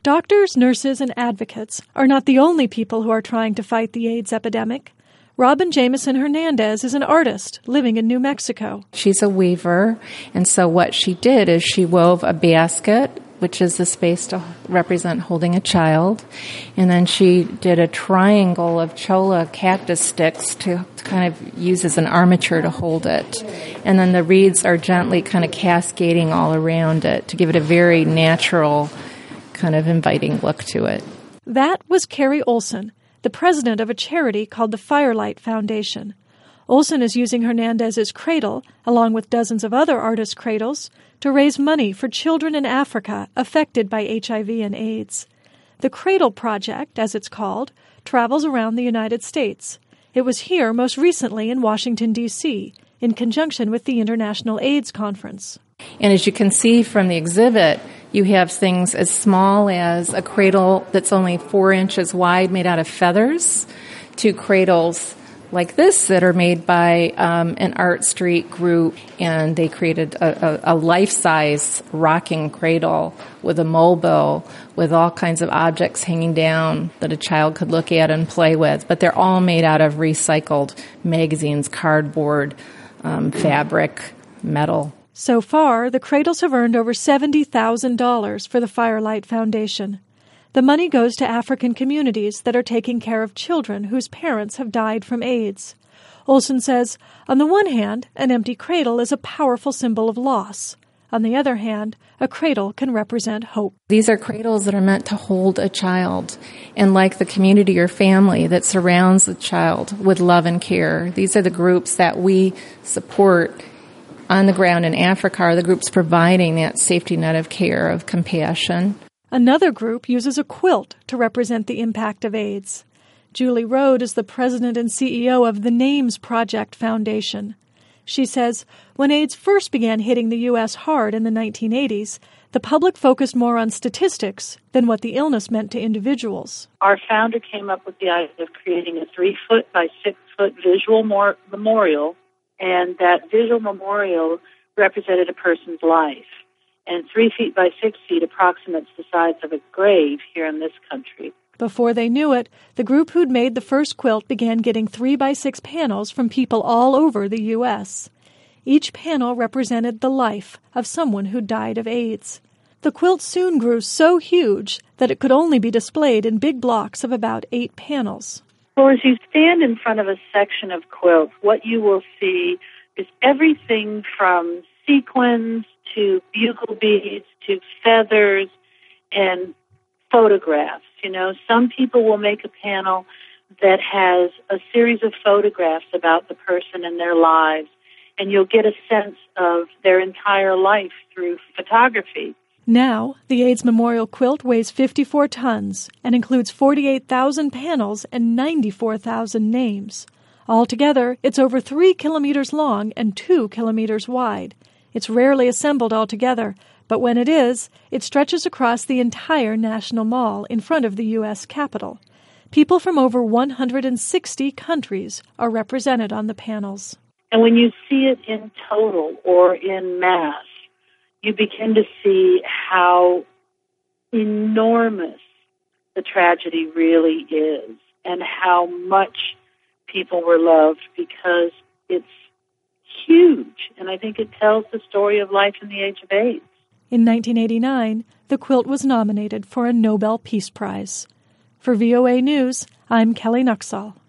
Doctors, nurses, and advocates are not the only people who are trying to fight the AIDS epidemic. Robin Jameson Hernandez is an artist living in New Mexico. She's a weaver, and so what she did is she wove a basket, which is the space to represent holding a child, and then she did a triangle of cholla cactus sticks to kind of use as an armature to hold it. And then the reeds are gently kind of cascading all around it to give it a very natural, kind of inviting look to it. That was Carrie Olson, the president of a charity called the Firelight Foundation. Olson is using Hernandez's cradle, along with dozens of other artists' cradles, to raise money for children in Africa affected by HIV and AIDS. The Cradle Project, as it's called, travels around the United States. It was here most recently in Washington, D.C., in conjunction with the International AIDS Conference. And as you can see from the exhibit, you have things as small as a cradle that's only 4 inches wide made out of feathers to cradles like this that are made by an art street group, and they created a life-size rocking cradle with a mobile with all kinds of objects hanging down that a child could look at and play with. But they're all made out of recycled magazines, cardboard, fabric, metal. So far, the cradles have earned over $70,000 for the Firelight Foundation. The money goes to African communities that are taking care of children whose parents have died from AIDS. Olson says, on the one hand, an empty cradle is a powerful symbol of loss. On the other hand, a cradle can represent hope. These are cradles that are meant to hold a child, and like the community or family that surrounds the child with love and care. These are the groups that we support on the ground in Africa, are the groups providing that safety net of care, of compassion. Another group uses a quilt to represent the impact of AIDS. Julie Rode is the president and CEO of the Names Project Foundation. She says, when AIDS first began hitting the U.S. hard in the 1980s, the public focused more on statistics than what the illness meant to individuals. Our founder came up with the idea of creating a 3-foot by 6-foot visual memorial, and that visual memorial represented a person's life. And 3 feet by 6 feet approximates the size of a grave here in this country. Before they knew it, the group who'd made the first quilt began getting 3 by 6 panels from people all over the U.S. Each panel represented the life of someone who died of AIDS. The quilt soon grew so huge that it could only be displayed in big blocks of about 8 panels. Well, as you stand in front of a section of quilts, what you will see is everything from sequins to bugle beads to feathers and photographs. You know, some people will make a panel that has a series of photographs about the person and their lives, and you'll get a sense of their entire life through photography. Now, the AIDS Memorial Quilt weighs 54 tons and includes 48,000 panels and 94,000 names. Altogether, it's over 3 kilometers long and 2 kilometers wide. It's rarely assembled all together, but when it is, it stretches across the entire National Mall in front of the U.S. Capitol. People from over 160 countries are represented on the panels. And when you see it in total or in mass, you begin to see how enormous the tragedy really is and how much people were loved, because it's huge. And I think it tells the story of life in the age of AIDS. In 1989, the quilt was nominated for a Nobel Peace Prize. For VOA News, I'm Kelly Nuxall.